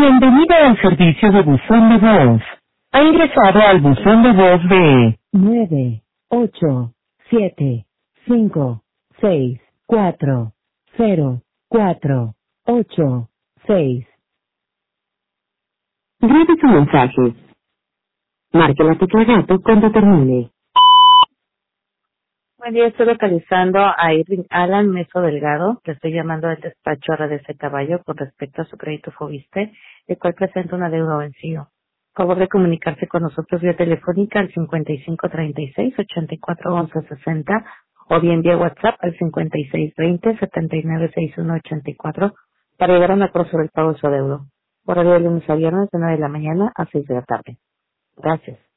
Bienvenido al servicio de buzón de voz. Ha ingresado al buzón de voz de 9, 8, 7, 5, 6, 4, 0, 4, 8, 6. Grabe su mensaje. Marque la tecla gato cuando termine. Buen día, estoy localizando a Irving Alan Meso Delgado. Le estoy llamando del despacho a de ese caballo con respecto a su crédito Fobiste, el cual presenta una deuda vencido. Por favor de comunicarse con nosotros vía telefónica al 5536-841160 o bien vía WhatsApp al 5620-796184 para llegar a un acuerdo sobre el pago de su adeudo. Horario de lunes a viernes de 9 de la mañana a 6 de la tarde. Gracias.